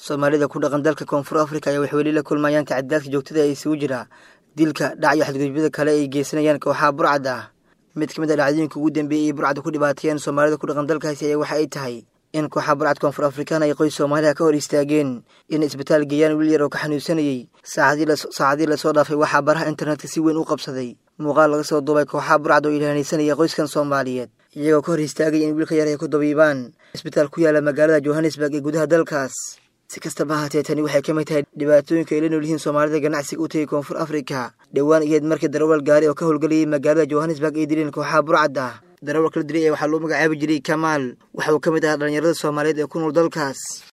Soomaalida ku dhaqan dalka Koonfur Afrika ayaa waxay weli la kulmayaan tacaddaadka joogtada ah ee isugu jira dilka, dhac iyo xadgudubyada kale ay geysanayaan kooxaha burcad ah. Mid ka mid ah dhacdooyinka ugu dambeeyay ee burcad ku dhibaateeyeen Soomaalida ku dhaqan dalkaasi ayaa waxa ay tahay in kooxaha burcad Koonfur Afrikaan ay qoys Soomaaliya ka hor istaageen in isbitaal geeyaan wiil yar oo ka xanuunsanayay. Saacadii la soo dhaafay waxaa baraha internetka si weyn u qabsaday muuqaal laga soo duubay kooxaha burcad oo ilaalinaysanaya qoyskan Soomaaliyeed, iyagoo ka hor istaagay in wiilka yar ay ku dabiibaan isbitaal ku yaala magaalada Johannesburg ee gudaha dalkaas. Si kastaba ha ahaatee, tani waxay ka mid tahay dhibaatooyinka ay la nool yihiin Soomaalida ganacsiga u tagay Koonfur Afrika. Dhowaan iyaed markii darawal gaari oo ka howlgalayay magaalada Johannesburg ay dileen kooxaha burcad ah. Darawalka la dilay waxaa loo magacaabi jiray Kamaal, waxa uu ka mid ahaa dhalinyarada Soomaaliyeed ee ku nool dalkaas.